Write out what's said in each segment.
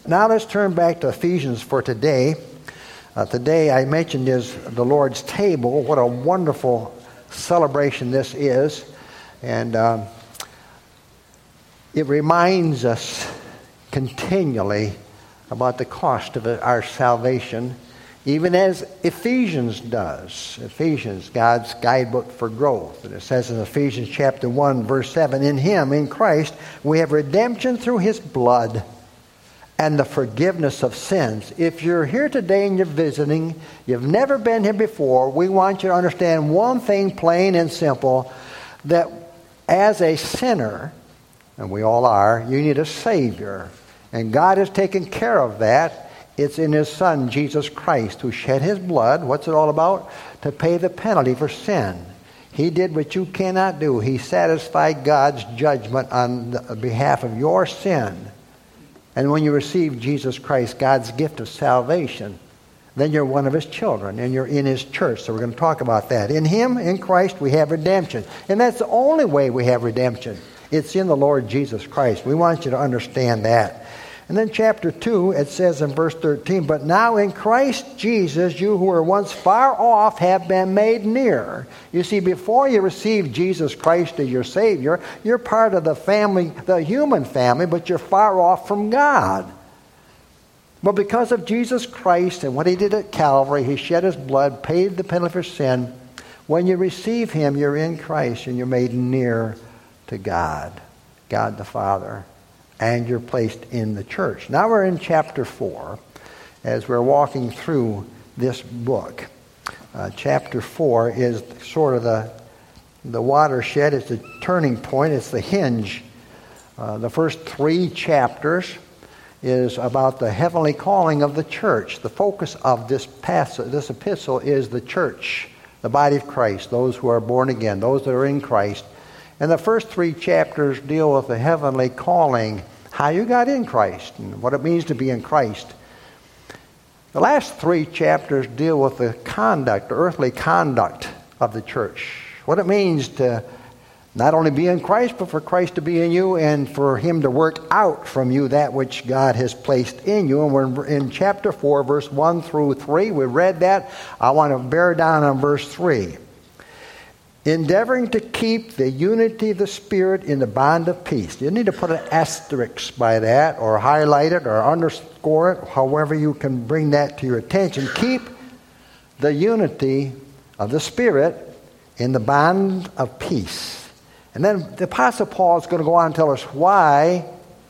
Now let's turn back to Ephesians for today. Today I mentioned is the Lord's table. What a wonderful celebration this is. And it reminds us continually about the cost of our salvation, even as Ephesians does. Ephesians, God's guidebook for growth. And it says in Ephesians chapter 1, verse 7, in Him, in Christ, we have redemption through His blood and the forgiveness of sins. If you're here today and you're visiting, you've never been here before, we want you to understand one thing plain and simple, that as a sinner, and we all are, you need a Savior. And God has taken care of that. It's in His Son, Jesus Christ, who shed His blood. What's it all about? To pay the penalty for sin. He did what you cannot do. He satisfied God's judgment on behalf of your sin. And when you receive Jesus Christ, God's gift of salvation, then you're one of His children and you're in His church. So we're going to talk about that. In Him, in Christ, we have redemption. And that's the only way we have redemption. It's in the Lord Jesus Christ. We want you to understand that. And then chapter 2, it says in verse 13, but now in Christ Jesus, you who were once far off have been made near. You see, before you receive Jesus Christ as your Savior, you're part of the family, the human family, but you're far off from God. But because of Jesus Christ and what He did at Calvary, He shed His blood, paid the penalty for sin. When you receive Him, you're in Christ and you're made near to God, God the Father. And you're placed in the church. Now we're in chapter 4 as we're walking through this book. Chapter 4 is sort of the watershed. It's the turning point. It's the hinge. The first 3 chapters is about the heavenly calling of the church. The focus of this epistle is the church, the body of Christ, those who are born again, those that are in Christ. And the first 3 chapters deal with the heavenly calling, how you got in Christ, and what it means to be in Christ. The last 3 chapters deal with the conduct, the earthly conduct of the church. What it means to not only be in Christ, but for Christ to be in you and for Him to work out from you that which God has placed in you. And we're in chapter 4, verse 1 through 3. We read that. I want to bear down on verse 3. Endeavoring to keep the unity of the Spirit in the bond of peace. You need to put an asterisk by that, or highlight it, or underscore it, however you can bring that to your attention. Keep the unity of the Spirit in the bond of peace. And then the Apostle Paul is going to go on and tell us why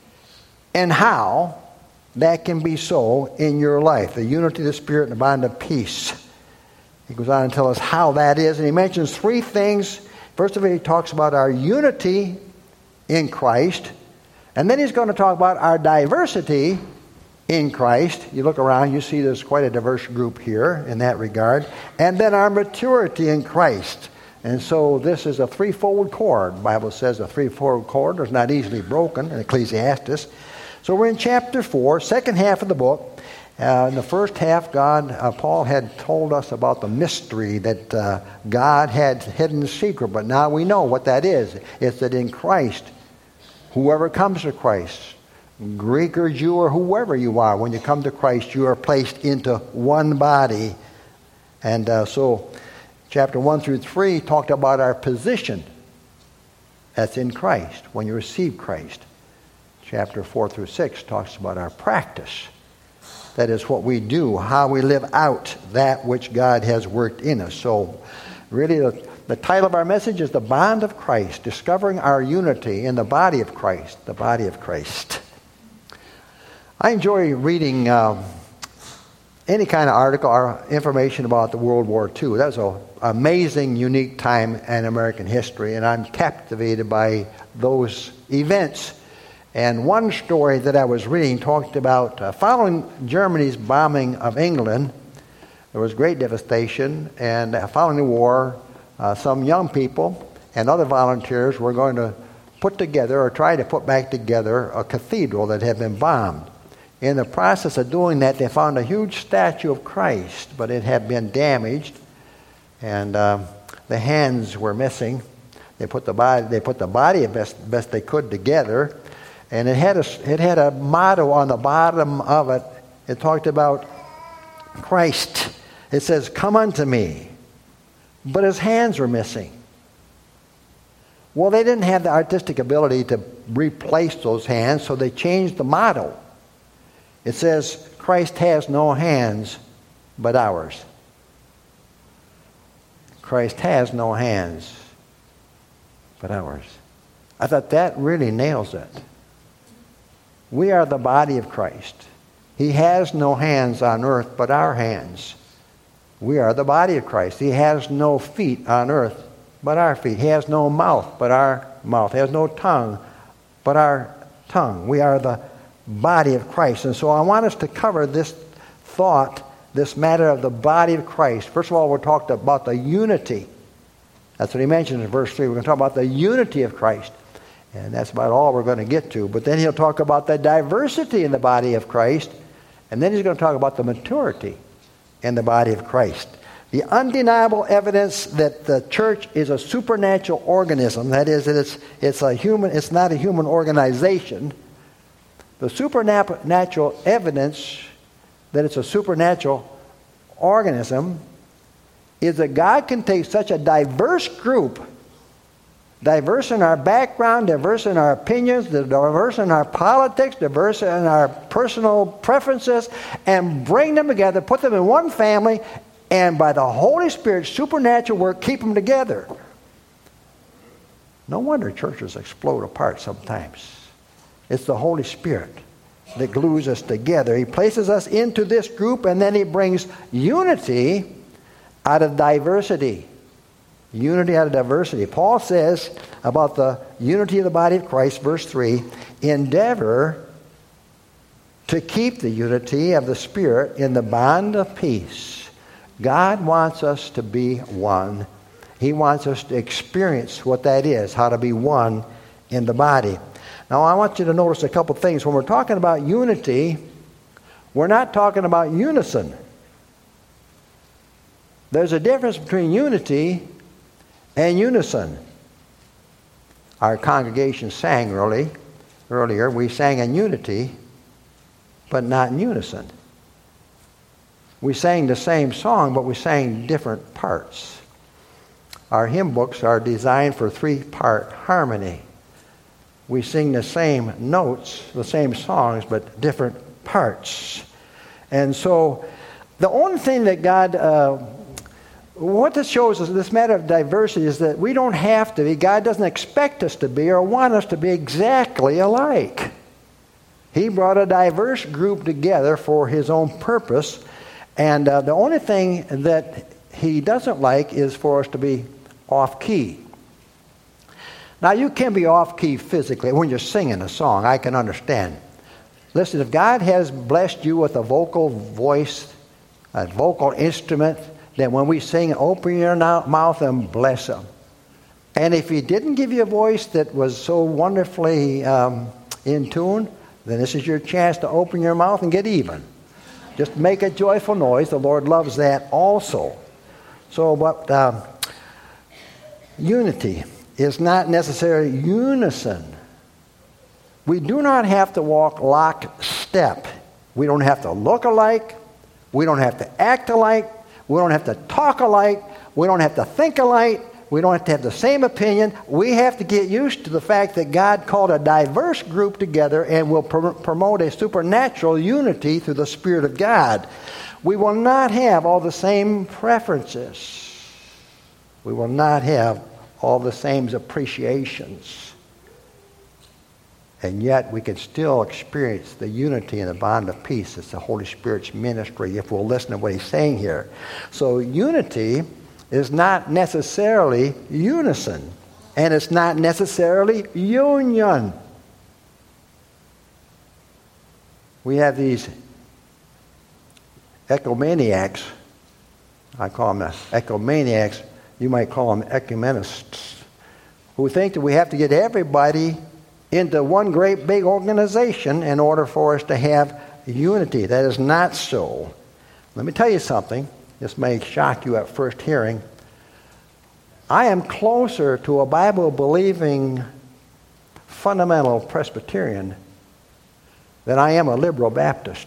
and how that can be so in your life. The unity of the Spirit in the bond of peace. He goes on and tells us how that is. And he mentions 3 things. First of all, he talks about our unity in Christ. And then he's going to talk about our diversity in Christ. You look around, you see there's quite a diverse group here in that regard. And then our maturity in Christ. And so this is a threefold cord. The Bible says a threefold cord is not easily broken in Ecclesiastes. So we're in chapter 4, second half of the book. In the first half, Paul had told us about the mystery that God had hidden the secret, but now we know what that is. It's that in Christ, whoever comes to Christ, Greek or Jew or whoever you are, when you come to Christ, you are placed into one body. And so chapter 1 through 3 talked about our position. That's in Christ, when you receive Christ. Chapter 4 through 6 talks about our practice. That is what we do, how we live out that which God has worked in us. So really the title of our message is The Bond of Christ, discovering our unity in the body of Christ, the body of Christ. I enjoy reading any kind of article or information about the World War II. That was an amazing, unique time in American history, and I'm captivated by those events. And one story that I was reading talked about following Germany's bombing of England, there was great devastation, and following the war, some young people and other volunteers were going to put together or try to put back together a cathedral that had been bombed. In the process of doing that, they found a huge statue of Christ, but it had been damaged, and the hands were missing. They put the body as best they could together. And it had a motto on the bottom of it. It talked about Christ. It says, "Come unto me." But his hands were missing. Well, they didn't have the artistic ability to replace those hands, so they changed the motto. It says, "Christ has no hands but ours." Christ has no hands but ours. I thought that really nails it. We are the body of Christ. He has no hands on earth but our hands. We are the body of Christ. He has no feet on earth but our feet. He has no mouth but our mouth. He has no tongue but our tongue. We are the body of Christ. And so I want us to cover this thought, this matter of the body of Christ. First of all, we're talking about the unity. That's what he mentions in verse 3. We're going to talk about the unity of Christ. And that's about all we're going to get to. But then he'll talk about the diversity in the body of Christ. And then he's going to talk about the maturity in the body of Christ. The undeniable evidence that the church is a supernatural organism, that is, that it's not a human organization. The supernatural evidence that it's a supernatural organism is that God can take such a diverse group, diverse in our background, diverse in our opinions, diverse in our politics, diverse in our personal preferences, and bring them together, put them in one family, and by the Holy Spirit's supernatural work, keep them together. No wonder churches explode apart sometimes. It's the Holy Spirit that glues us together. He places us into this group, and then he brings unity out of diversity. Unity out of diversity. Paul says about the unity of the body of Christ, verse 3, "Endeavor to keep the unity of the Spirit in the bond of peace." God wants us to be one. He wants us to experience what that is, how to be one in the body. Now, I want you to notice a couple things. When we're talking about unity, we're not talking about unison. There's a difference between unity and unison. Our congregation sang earlier. We sang in unity, but not in unison. We sang the same song, but we sang different parts. Our hymn books are designed for 3-part harmony. We sing the same notes, the same songs, but different parts. And so the only thing that what this shows us, this matter of diversity, is that we don't have to be, God doesn't expect us to be or want us to be exactly alike. He brought a diverse group together for his own purpose, and the only thing that he doesn't like is for us to be off-key. Now, you can be off-key physically when you're singing a song. I can understand. Listen, if God has blessed you with a vocal voice, a vocal instrument, then when we sing, open your mouth and bless him. And if he didn't give you a voice that was so wonderfully in tune, then this is your chance to open your mouth and get even. Just make a joyful noise. The Lord loves that also. So, but unity is not necessarily unison. We do not have to walk lockstep. We don't have to look alike. We don't have to act alike. We don't have to talk alike. We don't have to think alike. We don't have to have the same opinion. We have to get used to the fact that God called a diverse group together and will promote a supernatural unity through the Spirit of God. We will not have all the same preferences. We will not have all the same appreciations. And yet we can still experience the unity and the bond of peace. It's the Holy Spirit's ministry if we'll listen to what he's saying here. So unity is not necessarily unison. And it's not necessarily union. We have these ecumeniacs. I call them ecumeniacs. You might call them ecumenists, who think that we have to get everybody into one great big organization in order for us to have unity. That is not so. Let me tell you something. This may shock you at first hearing. I am closer to a Bible-believing fundamental Presbyterian then I am a liberal Baptist.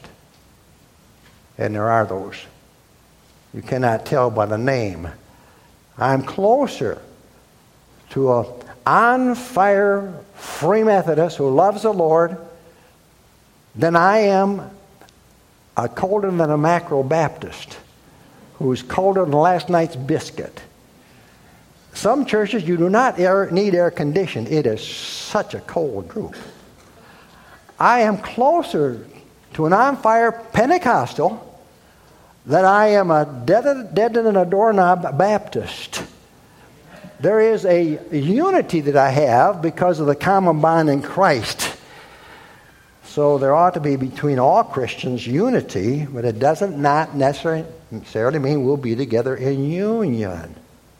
And there are those. You cannot tell by the name. I'm closer to a on-fire Free Methodist who loves the Lord than I am a colder than a macro Baptist who's colder than last night's biscuit. Some churches, you do not need air conditioning. It is such a cold group. I am closer to an on-fire Pentecostal than I am a dead in a doorknob Baptist. There is a unity that I have because of the common bond in Christ. So there ought to be between all Christians unity, but it doesn't not necessarily mean we'll be together in union.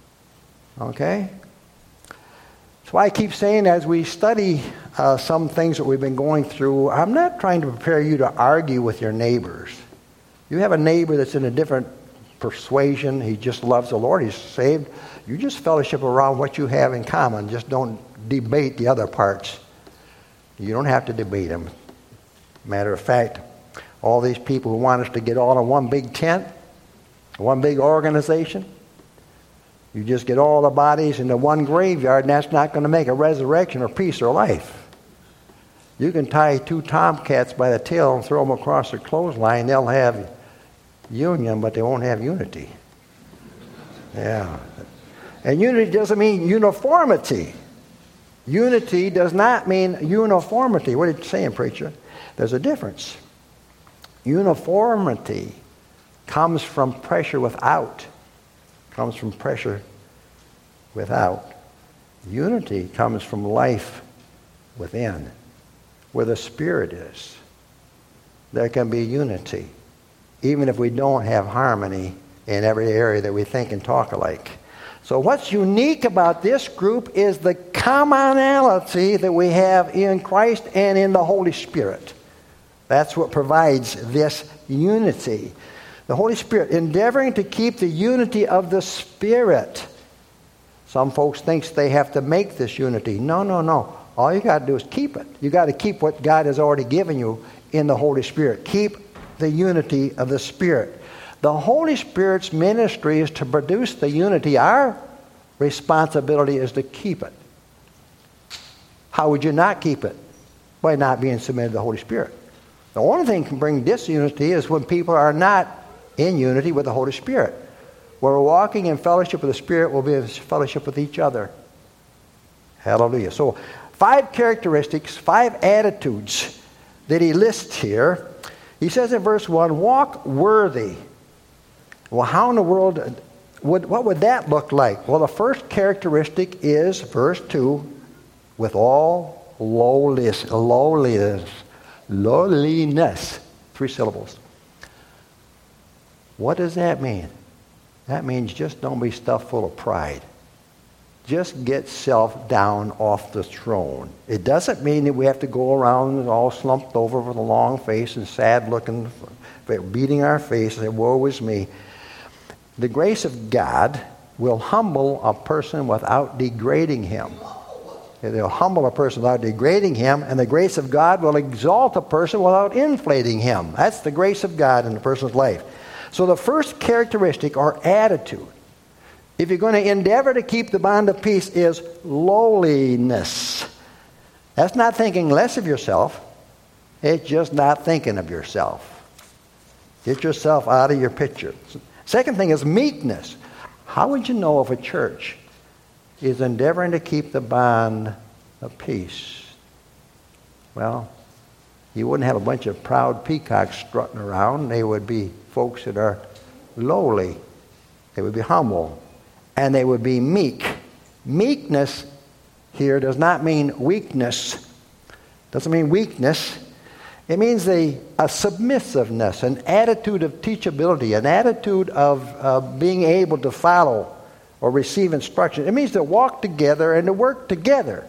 Okay? That's why I keep saying as we study some things that we've been going through, I'm not trying to prepare you to argue with your neighbors. You have a neighbor that's in a different persuasion. He just loves the Lord. He's saved. You just fellowship around what you have in common. Just don't debate the other parts. You don't have to debate them. Matter of fact, all these people who want us to get all in one big tent, one big organization, you just get all the bodies into one graveyard, and that's not going to make a resurrection or peace or life. You can tie two tomcats by the tail and throw them across the clothesline. They'll have union, but they won't have unity. Yeah. And unity doesn't mean uniformity. Unity does not mean uniformity. What are you saying, preacher? There's a difference. Uniformity comes from pressure without. Comes from pressure without. Unity comes from life within, where the Spirit is. There can be unity, even if we don't have harmony in every area that we think and talk alike. So what's unique about this group is the commonality that we have in Christ and in the Holy Spirit. That's what provides this unity. The Holy Spirit, endeavoring to keep the unity of the Spirit. Some folks think they have to make this unity. No. All you got to do is keep it. You got to keep what God has already given you in the Holy Spirit. Keep the unity of the Spirit. The Holy Spirit's ministry is to produce the unity. Our responsibility is to keep it. How would you not keep it? By not being submitted to the Holy Spirit. The only thing that can bring disunity is when people are not in unity with the Holy Spirit. Where we're walking in fellowship with the Spirit, we'll be in fellowship with each other. Hallelujah. So 5 characteristics, 5 attitudes that he lists here. He says in verse 1, walk worthy. Well, how in the world, what would that look like? Well, the first characteristic is, verse 2, with all lowliness. 3 syllables. What does that mean? That means just don't be stuffed full of pride. Just get self down off the throne. It doesn't mean that we have to go around all slumped over with a long face and sad looking, beating our face and say, woe is me. The grace of God will humble a person without degrading him. It'll humble a person without degrading him, and the grace of God will exalt a person without inflating him. That's the grace of God in a person's life. So the first characteristic or attitude, if you're going to endeavor to keep the bond of peace, is lowliness. That's not thinking less of yourself. It's just not thinking of yourself. Get yourself out of your picture. Second thing is meekness. How would you know if a church is endeavoring to keep the bond of peace? Well, you wouldn't have a bunch of proud peacocks strutting around. They would be folks that are lowly. They would be humble. And they would be meek. Meekness here does not mean weakness. Doesn't mean weakness. It means a submissiveness, an attitude of teachability, an attitude of being able to follow or receive instruction. It means to walk together and to work together.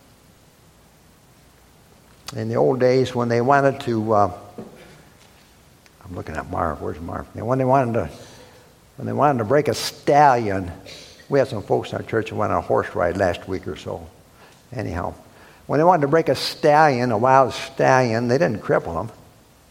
In the old days when they wanted to, I'm looking at Marv. Where's Marv? And when they wanted to break a stallion, we had some folks in our church who went on a horse ride last week or so. Anyhow, When they wanted to break a wild stallion, they didn't cripple him.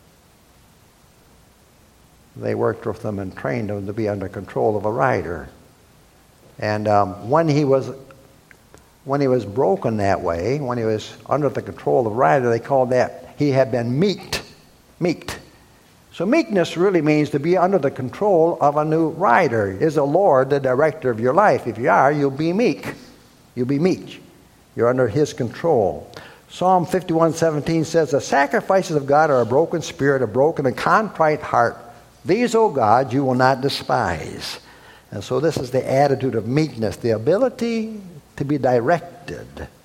They worked with them and trained them to be under control of a rider. And when he was broken that way, when he was under the control of the rider, they called that he had been meeked. So meekness really means to be under the control of a new rider. Is the Lord the director of your life? If you are, you'll be meek. You'll be meek. You're under his control. Psalm 51:17 says, the sacrifices of God are a broken spirit, a broken and contrite heart. These, O God, you will not despise. And so this is the attitude of meekness, the ability to be directed.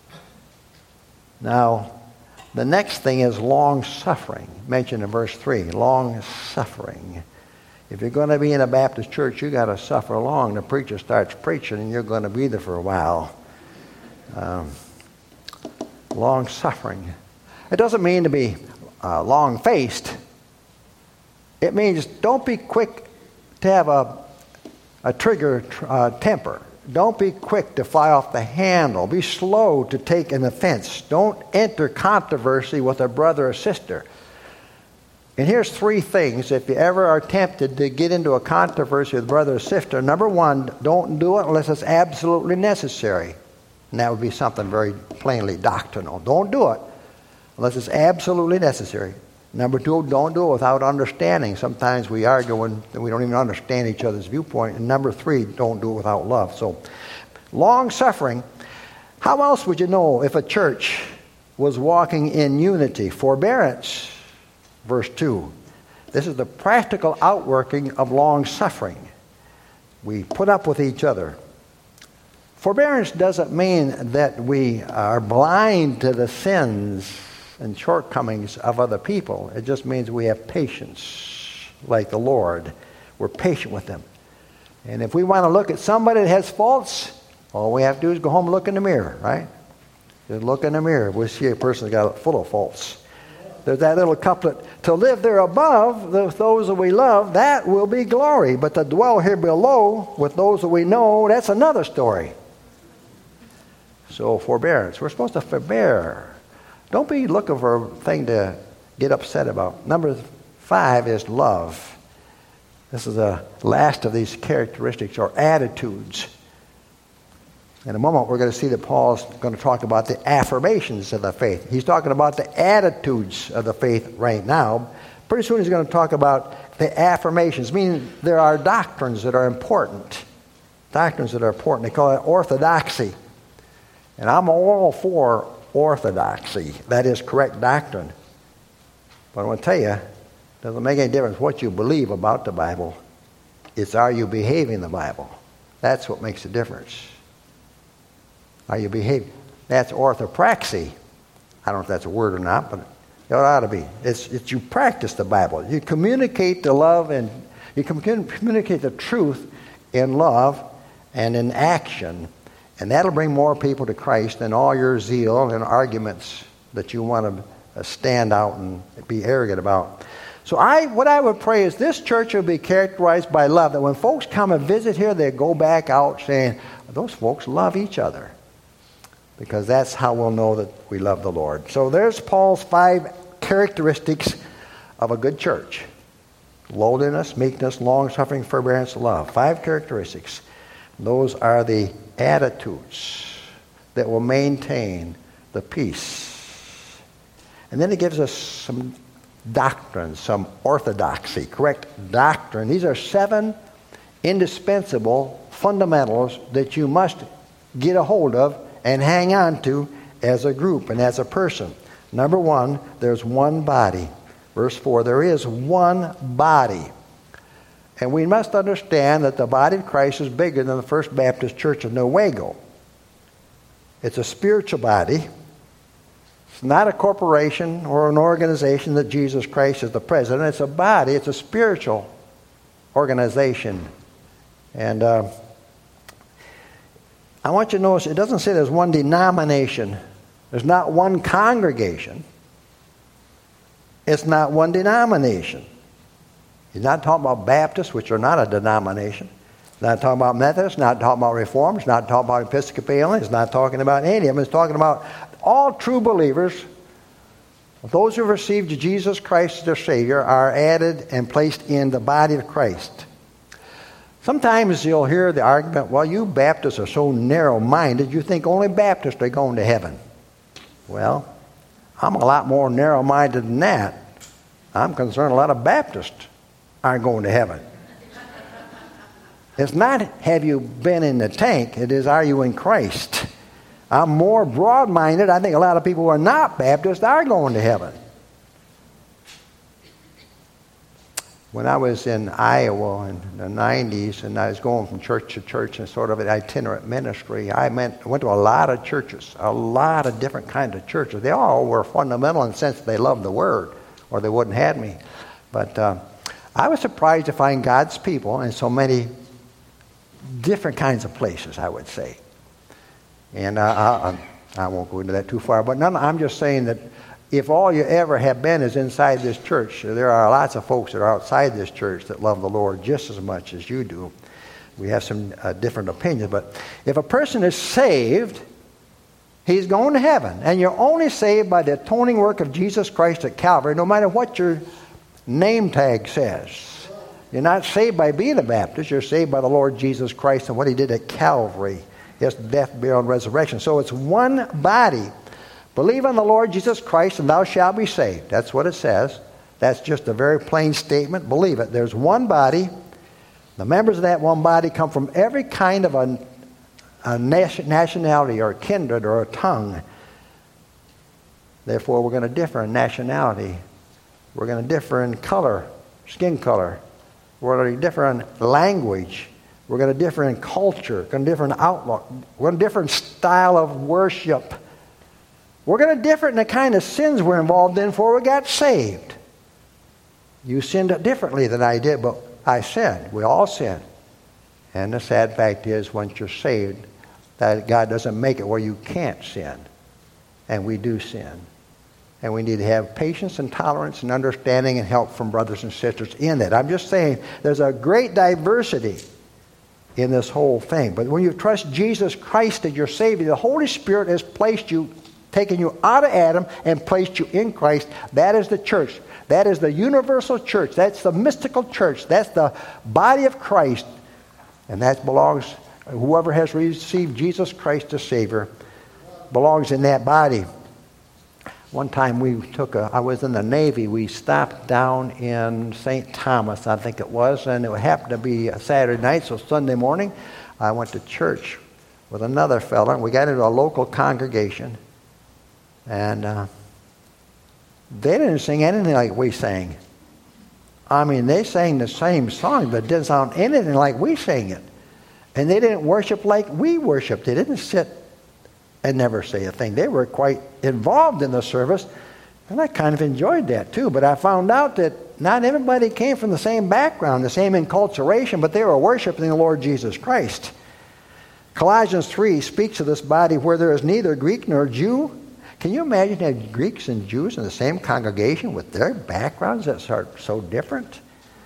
Now, the next thing is long-suffering, mentioned in verse 3, long-suffering. If you're going to be in a Baptist church, you got to suffer long. The preacher starts preaching, and you're going to be there for a while. Long-suffering. It doesn't mean to be long-faced. It means don't be quick to have a trigger temper. Don't be quick to fly off the handle. Be slow to take an offense. Don't enter controversy with a brother or sister. And here's 3 things if you ever are tempted to get into a controversy with a brother or sister. Number 1, don't do it unless it's absolutely necessary. And that would be something very plainly doctrinal. Don't do it unless it's absolutely necessary. Number 2, don't do it without understanding. Sometimes we argue and we don't even understand each other's viewpoint. And number 3, don't do it without love. So, long-suffering. How else would you know if a church was walking in unity? Forbearance, verse 2. This is the practical outworking of long-suffering. We put up with each other. Forbearance doesn't mean that we are blind to the sins and shortcomings of other people. It just means we have patience like the Lord. We're patient with them. And if we want to look at somebody that has faults, all we have to do is go home and look in the mirror, right? Just look in the mirror. We'll see a person got full of faults. There's that little couplet, to live there above those that we love, that will be glory. But to dwell here below with those that we know, that's another story. So forbearance. We're supposed to forbear. Don't be looking for a thing to get upset about. Number 5 is love. This is the last of these characteristics or attitudes. In a moment, we're going to see that Paul's going to talk about the affirmations of the faith. He's talking about the attitudes of the faith right now. Pretty soon he's going to talk about the affirmations, meaning there are doctrines that are important. Doctrines that are important. They call it orthodoxy. And I'm all for orthodoxy. That is correct doctrine. But I want to tell you, it doesn't make any difference what you believe about the Bible. It's are you behaving the Bible? That's what makes a difference. Are you behaving? That's orthopraxy. I don't know if that's a word or not, but it ought to be. It's you practice the Bible. You communicate the love and you communicate the truth in love and in action. And that'll bring more people to Christ than all your zeal and arguments that you want to stand out and be arrogant about. So what I would pray is this church will be characterized by love. That when folks come and visit here, they go back out saying, those folks love each other. Because that's how we'll know that we love the Lord. So there's Paul's 5 characteristics of a good church. Lowliness, meekness, long-suffering, forbearance, love. 5 characteristics. Those are the attitudes that will maintain the peace. And then it gives us some doctrine, some orthodoxy, correct doctrine. These are 7 indispensable fundamentals that you must get a hold of and hang on to as a group and as a person. Number 1, there's one body. Verse 4, there is one body. And we must understand that the body of Christ is bigger than the First Baptist Church of Newaygo. It's a spiritual body. It's not a corporation or an organization that Jesus Christ is the president. It's a body. It's a spiritual organization. And I want you to notice it doesn't say there's one denomination. There's not one congregation. It's not one denomination. He's not talking about Baptists, which are not a denomination. He's not talking about Methodists, not talking about Reformed, he's not talking about Episcopalian, he's not talking about any of them. He's talking about All true believers, those who have received Jesus Christ as their Savior, are added and placed in the body of Christ. Sometimes you'll hear the argument, well, you Baptists are so narrow-minded, you think only Baptists are going to heaven. Well, I'm a lot more narrow-minded than that. I'm concerned a lot of Baptists aren't going to heaven. It's not, have you been in the tank? It is, are you in Christ? I'm more broad-minded. I think a lot of people who are not Baptists are going to heaven. When I was in Iowa in the 90s and I was going from church to church in sort of an itinerant ministry, I went to a lot of churches, a lot of different kinds of churches. They all were fundamental in the sense that they loved the Word, or they wouldn't have had me. But I was surprised to find God's people in so many different kinds of places, I would say. And I won't go into that too far, but I'm just saying that if all you ever have been is inside this church, there are lots of folks that are outside this church that love the Lord just as much as you do. We have some different opinions, but if a person is saved, he's going to heaven. And you're only saved by the atoning work of Jesus Christ at Calvary, no matter what your name tag says. You're not saved by being a Baptist. You're saved by the Lord Jesus Christ and what He did at Calvary. His death, burial, and resurrection. So it's one body. Believe on the Lord Jesus Christ and thou shalt be saved. That's what it says. That's just a very plain statement. Believe it. There's one body. The members of that one body come from every kind of a nationality or a kindred or a tongue. Therefore, we're going to differ in nationality. We're going to differ in color, skin color. We're going to differ in language. We're going to differ in culture. We're going to differ in outlook. We're going to differ in style of worship. We're going to differ in the kind of sins we're involved in before we got saved. You sinned differently than I did, but I sinned. We all sin. And the sad fact is, once you're saved, that God doesn't make it where you can't sin. And we do sin. And we need to have patience and tolerance and understanding and help from brothers and sisters in that. I'm just saying there's a great diversity in this whole thing. But when you trust Jesus Christ as your Savior, the Holy Spirit has placed you, taken you out of Adam and placed you in Christ. That is the church. That is the universal church. That's the mystical church. That's the body of Christ. And that belongs, whoever has received Jesus Christ as Savior belongs in that body. One time I was in the Navy. We stopped down in St. Thomas, I think it was, and it happened to be a Saturday night, so Sunday morning I went to church with another fella, and we got into a local congregation, and they didn't sing anything like we sang. I mean, they sang the same song, but it didn't sound anything like we sang it. And they didn't worship like we worshiped. They didn't sit and never say a thing. They were quite involved in the service, and I kind of enjoyed that too. But I found out that not everybody came from the same background, the same enculturation, but they were worshiping the Lord Jesus Christ. Colossians 3 speaks of this body where there is neither Greek nor Jew. Can you imagine having Greeks and Jews in the same congregation with their backgrounds that are so different?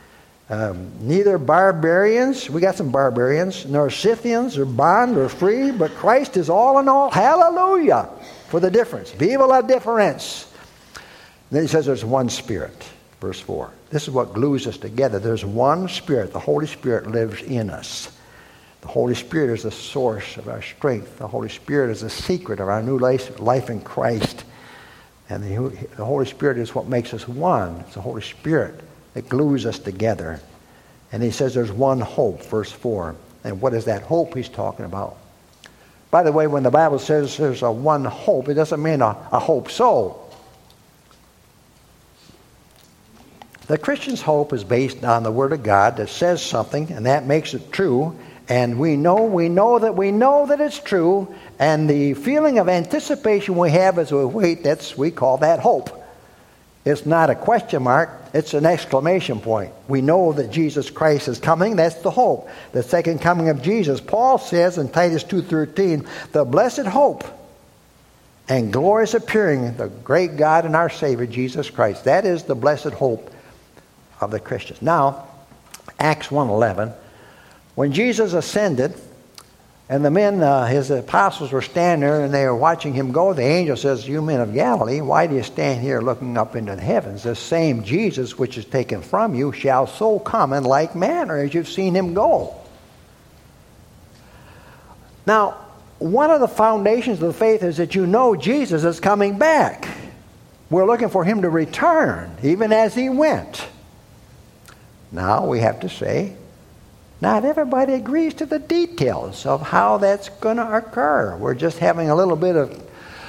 Neither barbarians, we got some barbarians, nor Scythians, or bond, or free, but Christ is all in all. Hallelujah for the difference. Viva la difference. Then he says there's one Spirit, verse 4. This is what glues us together. There's one Spirit. The Holy Spirit lives in us. The Holy Spirit is the source of our strength. The Holy Spirit is the secret of our new life in Christ. And the Holy Spirit is what makes us one. It's the Holy Spirit that glues us together. And he says there's one hope, verse 4. And what is that hope he's talking about? By the way, when the Bible says there's a one hope, it doesn't mean a hope so. The Christian's hope is based on the Word of God that says something, and that makes it true. And we know that it's true. And the feeling of anticipation we have as we wait, we call that hope. It's not a question mark. It's an exclamation point. We know that Jesus Christ is coming. That's the hope. The second coming of Jesus. Paul says in Titus 2:13, the blessed hope and glorious appearing of the great God and our Savior, Jesus Christ. That is the blessed hope of the Christians. Now, Acts 1:11, when Jesus ascended, And the men, his apostles, were standing there, and they were watching him go. The angel says, "You men of Galilee, why do you stand here looking up into the heavens? This same Jesus which is taken from you shall so come in like manner as you've seen him go." Now, one of the foundations of the faith is that you know Jesus is coming back. We're looking for him to return, even as he went. Now, we have to say, not everybody agrees to the details of how that's going to occur. We're just having a little bit of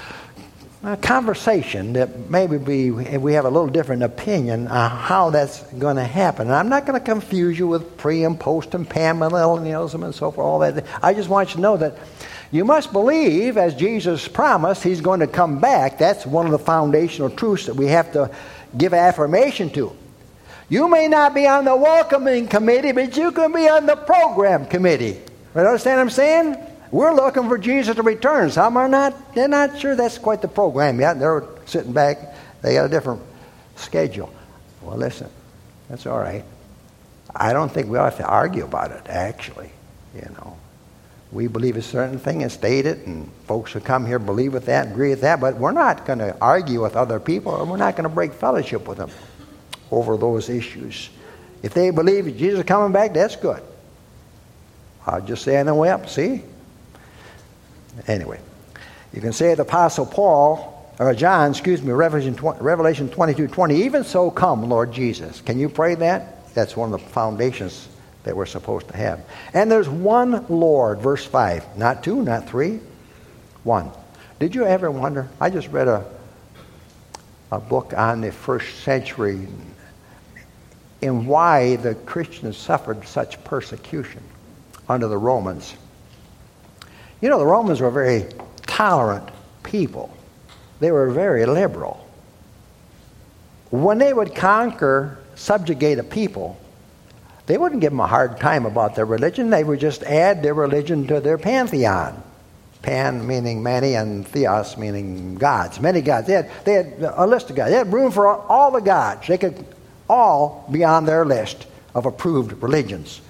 a conversation that maybe we have a little different opinion on how that's going to happen. And I'm not going to confuse you with pre and post and premillennialism and so forth, all that. I just want you to know that you must believe, as Jesus promised, he's going to come back. That's one of the foundational truths that we have to give affirmation to. You may not be on the welcoming committee, but you can be on the program committee. You understand what I'm saying? We're looking for Jesus to return. Some are not. They're not sure that's quite the program yet. They're sitting back. They got a different schedule. Well, listen, that's all right. I don't think we ought to argue about it, actually. We believe a certain thing and state it, and folks who come here believe with that, agree with that, but we're not going to argue with other people, and we're not going to break fellowship with them over those issues. If they believe that Jesus is coming back, that's good. I'll just say on the way up, see? Anyway, you can say the Apostle John, Revelation 22:20, "Even so come, Lord Jesus." Can you pray that? That's one of the foundations that we're supposed to have. And there's one Lord, verse 5. Not two, not three. One. Did you ever wonder? I just read a book on the first century and why the Christians suffered such persecution under the Romans. The Romans were a very tolerant people. They were very liberal. When they would subjugate a people, they wouldn't give them a hard time about their religion. They would just add their religion to their pantheon. Pan meaning many, and theos meaning gods. Many gods. They had a list of gods. They had room for all the gods. They could all be on their list of approved religions.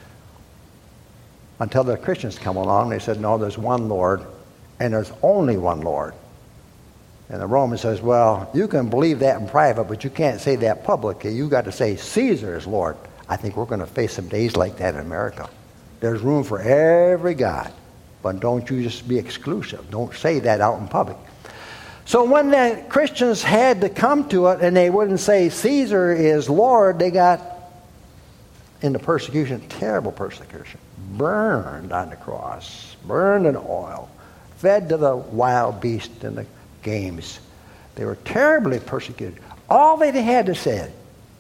Until the Christians come along, they said, no, there's one Lord, and there's only one Lord. And the Roman says, well, you can believe that in private, but you can't say that publicly. You got to say Caesar is Lord. I think we're going to face some days like that in America. There's room for every god. But don't you just be exclusive. Don't say that out in public. So when the Christians had to come to it and they wouldn't say Caesar is Lord, they got into persecution, terrible persecution. Burned on the cross, burned in oil, fed to the wild beasts and the games. They were terribly persecuted. All they had to say,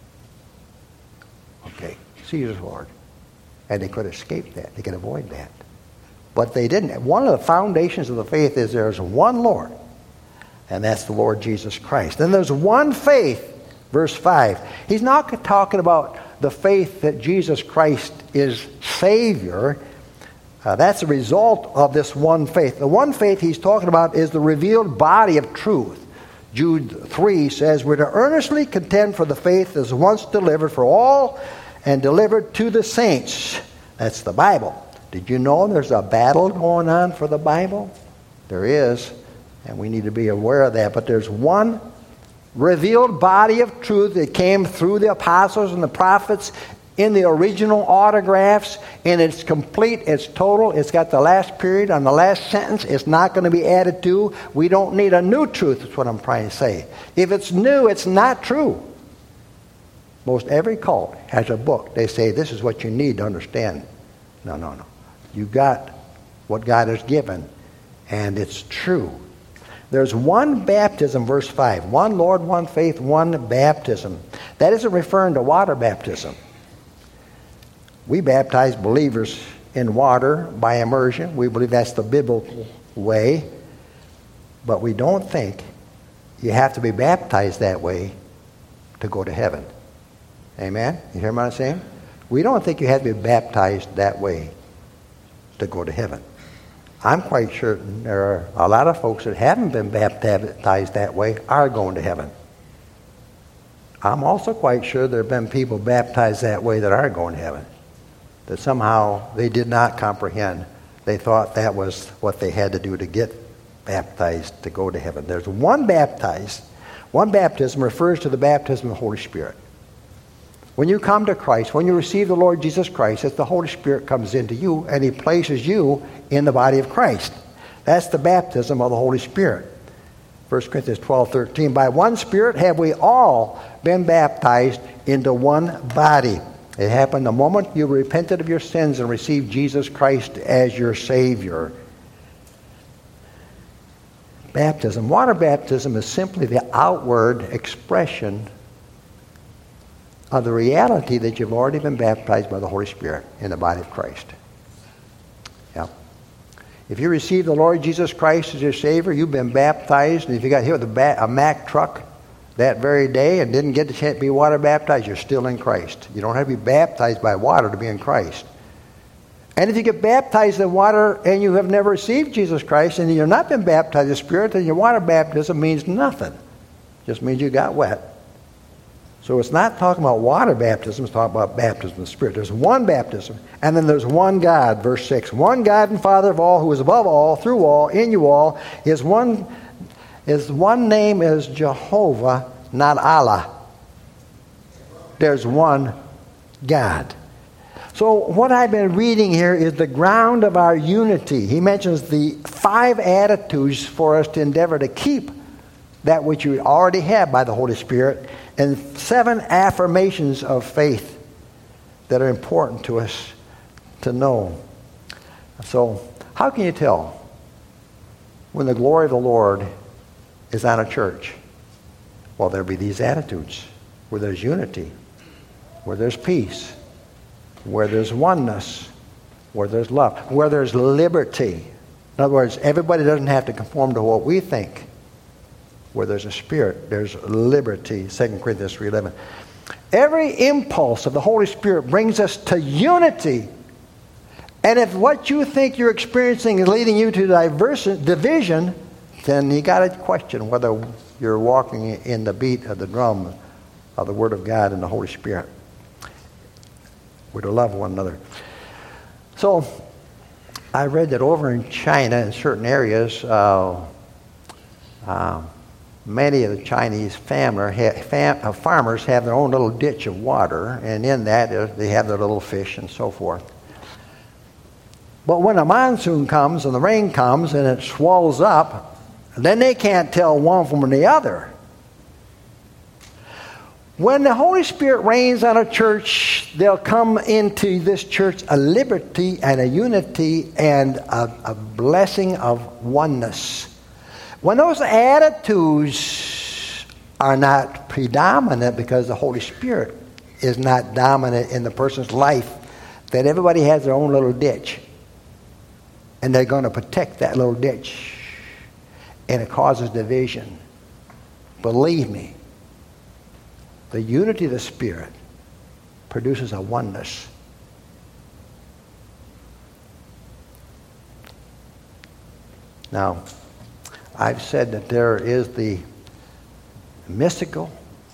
okay, Caesar's Lord. And they could escape that. They could avoid that. But they didn't. One of the foundations of the faith is there's one Lord, and that's the Lord Jesus Christ. Then there's one faith, verse 5. He's not talking about the faith that Jesus Christ is Savior. That's a result of this one faith. The one faith he's talking about is the revealed body of truth. Jude 3 says, we're to earnestly contend for the faith that was once delivered for all and delivered to the saints. That's the Bible. Did you know there's a battle going on for the Bible? There is, and we need to be aware of that. But there's one revealed body of truth that came through the apostles and the prophets in the original autographs, and it's complete, it's total, it's got the last period on the last sentence, it's not going to be added to. We don't need a new truth, is what I'm trying to say. If it's new, it's not true. Most every cult has a book. They say this is what you need to understand. No. You got what God has given, and it's true. There's one baptism, verse 5. One Lord, one faith, one baptism. That isn't referring to water baptism. We baptize believers in water by immersion. We believe that's the biblical way. But we don't think you have to be baptized that way to go to heaven. Amen? You hear what I'm saying? We don't think you have to be baptized that way to go to heaven. I'm quite certain there are a lot of folks that haven't been baptized that way are going to heaven. I'm also quite sure there have been people baptized that way that are going to heaven. That somehow they did not comprehend They thought that was what they had to do to get baptized to go to heaven. There's one baptism refers to the baptism of the Holy Spirit. When you come to Christ, when you receive the Lord Jesus Christ, it's the Holy Spirit comes into you and he places you in the body of Christ. That's the baptism of the Holy Spirit. 1 Corinthians 12:13. By one Spirit have we all been baptized into one body. It happened the moment you repented of your sins and received Jesus Christ as your Savior. Baptism, water baptism, is simply the outward expression of the reality that you've already been baptized by the Holy Spirit in the body of Christ. Yeah. If you receive the Lord Jesus Christ as your Savior, you've been baptized, and if you got hit with a Mack truck that very day and didn't get the chance to be water baptized, you're still in Christ. You don't have to be baptized by water to be in Christ. And if you get baptized in water and you have never received Jesus Christ and you've not been baptized in the Spirit, then your water baptism means nothing. It just means you got wet. So it's not talking about water baptism, it's talking about baptism in the Spirit. There's one baptism, and then there's one God, verse 6. One God and Father of all, who is above all, through all, in you all, His one name is Jehovah, not Allah. There's one God. So what I've been reading here is the ground of our unity. He mentions the 5 attitudes for us to endeavor to keep that which we already have by the Holy Spirit, and 7 affirmations of faith that are important to us to know. So how can you tell when the glory of the Lord is on a church? Well, there'll be these attitudes where there's unity, where there's peace, where there's oneness, where there's love, where there's liberty. In other words, everybody doesn't have to conform to what we think. Where there's a Spirit, there's liberty. 2 Corinthians 3:11. Every impulse of the Holy Spirit brings us to unity. And if what you think you're experiencing is leading you to division, then you got to question whether you're walking in the beat of the drum of the Word of God and the Holy Spirit. We're to love one another. So I read that over in China, in certain areas, many of the Chinese farmers have their own little ditch of water, and in that they have their little fish and so forth. But when a monsoon comes and the rain comes and it swells up, then they can't tell one from the other. When the Holy Spirit reigns on a church, there'll come into this church a liberty and a unity and a blessing of oneness. When those attitudes are not predominant because the Holy Spirit is not dominant in the person's life, then everybody has their own little ditch. And they're going to protect that little ditch. And it causes division. Believe me, the unity of the Spirit produces a oneness. Now, I've said that there is the mystical,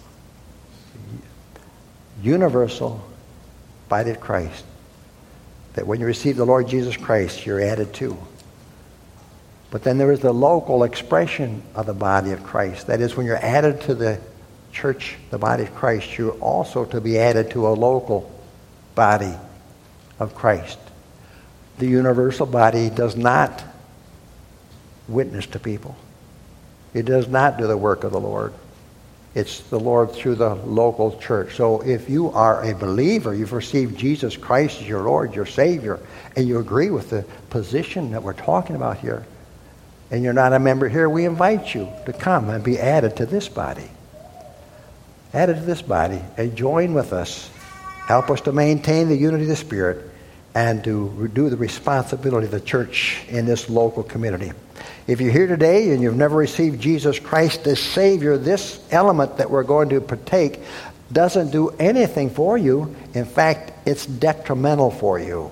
universal body of Christ. That when you receive the Lord Jesus Christ, you're added to. But then there is the local expression of the body of Christ. That is, when you're added to the church, the body of Christ, you're also to be added to a local body of Christ. The universal body does not witness to people. It does not do the work of the Lord. It's the Lord through the local church. So if you are a believer, you've received Jesus Christ as your Lord, your Savior, and you agree with the position that we're talking about here, and you're not a member here, we invite you to come and be added to this body. Added to this body and join with us. Help us to maintain the unity of the Spirit and to do the responsibility of the church in this local community. If you're here today and you've never received Jesus Christ as Savior, this element that we're going to partake doesn't do anything for you. In fact, it's detrimental for you.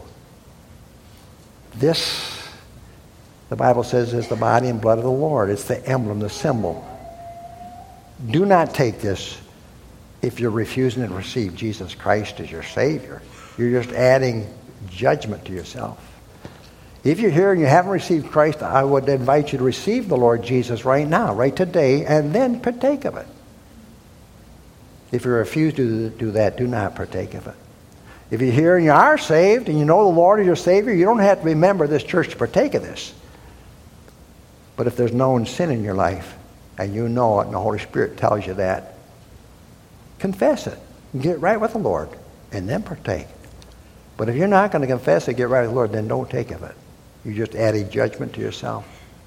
This, the Bible says, is the body and blood of the Lord. It's the emblem, the symbol. Do not take this if you're refusing to receive Jesus Christ as your Savior. You're just adding judgment to yourself. If you're here and you haven't received Christ, I would invite you to receive the Lord Jesus right now, right today, and then partake of it. If you refuse to do that, do not partake of it. If you're here and you are saved and you know the Lord is your Savior, you don't have to remember this church to partake of this. But if there's known sin in your life, and you know it, and the Holy Spirit tells you that, confess it. Get right with the Lord, and then partake. But if you're not going to confess it, get right with the Lord, then don't take of it. You just add a judgment to yourself.